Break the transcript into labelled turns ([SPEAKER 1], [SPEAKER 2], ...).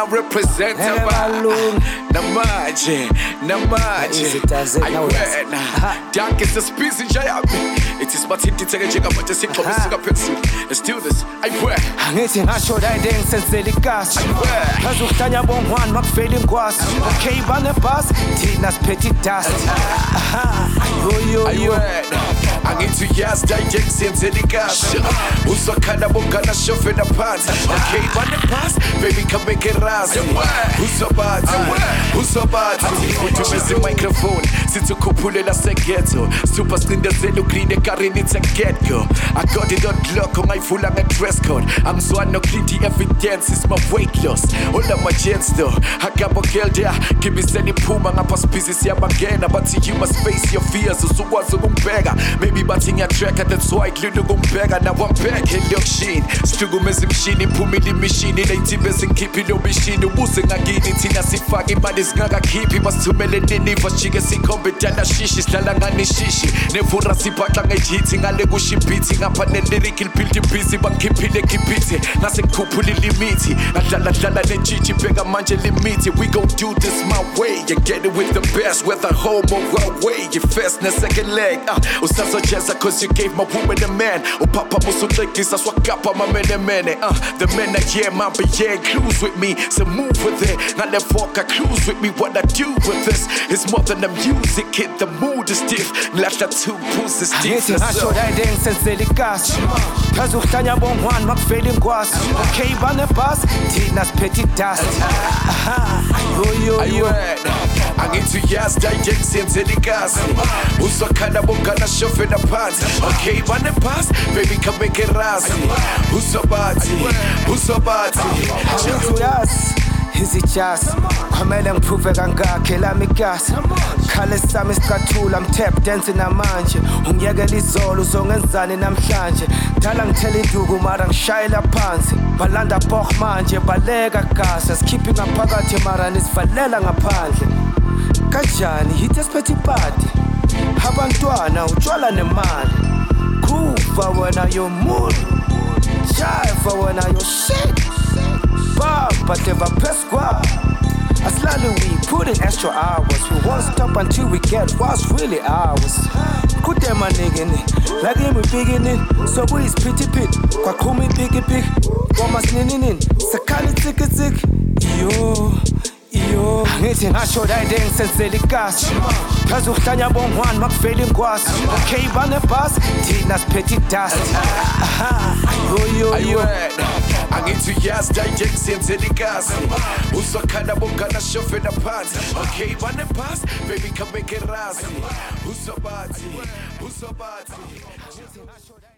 [SPEAKER 1] I represent Namaje Dark is the species Jayami. It is but it is a jig about the sick of a pencil. Let's do this. I wear.
[SPEAKER 2] Angithi ngasho la dance selikasi. Ngazukutanya bongwane makufeli ngwasi. Okay bane bus thina siphethe dust. Yo.
[SPEAKER 1] Angithi yazi dance selikasi. Usakhala bongana shofela phansi. Okay bane bus baby come make it rise. Usabathi uthumeze microphone sithi ukuphulela seghetto super scindezela ugreen ekareni it's a get-go. I got it on lock ungayivula nge-dress code angizwani no-clean evidence is my weight loss all of my gents though akabo girl there gibisela iphuma ngapha sibhizi siyabangena bathi you must face your fears usukwazi ukungibheka maybe bathi ngiyatracka that's why glula ukungibheka now I'm back elokishini sihlukumeza imishini iphumile imishini ley'thimba ezingikhiphile omishini ubuze ngakini thina sifake imali zingakakhiphi basithumele niniva sijike sikhombe dala shishi sidlala ngani shishi nevura sibhaxa ngejithi ngale kushibhithi ngapha ne-lyrical build busy bangikhiphile khiphithi ngase ngikhuphule ilimithi ngadlala nejiji bheka manje limithi we gon' do this my way you get it with the best whether home or away you first ne second leg usazojeza cause you gave my woman a man upapa musucekisa swakapa mamenemene the men that yeah mamba yeah clues with me so move with it ngale foka clues with me what I do with this is more than the music hit the mood is stiff ngilahla two pulses stiff
[SPEAKER 2] ngasho la dance selikasi. Ngazukutanya bongwane makufeli ngwasi. Okay bane bus thina siphethe dust. Yo.
[SPEAKER 1] Angithi yazi dance selikasi. Usakhala bongana shofela phansi. Okay bane bus baby come make it rise. Usabathi
[SPEAKER 2] Yes. Is it just kwamele ngiprove kangakhe lami igasi khale sami sikathula I'm tap dancing namanje ungiyekela izolo uzongenzani namhlanje dala ngithela induku mara ngishayela phansi balanda boch manje baleka gasa sikhiphi ngaphakathi mara nisivalela ngaphandle kanjani hit esiphethe ipati abantwana utshwala nemali kuva wena yomuntu jive wena yo shit but never press squad. Aslali we put in extra hours. We won't stop until we get what's really ours. Kude my nigga like him we beginning. So we is pretty pit. Kwa kumi big. Womas ninin. Sakali tick. Yo. Ngithi ngasho la dance selikasi. Ngazukutanya bongwane makufeli ngwasi. Okay bane bus thina siphethe dust. Yo.
[SPEAKER 1] Angithi yazi dance selikasi. Usakhala bongana shofela phansi. Okay bane bus baby come make it rise. Usabathi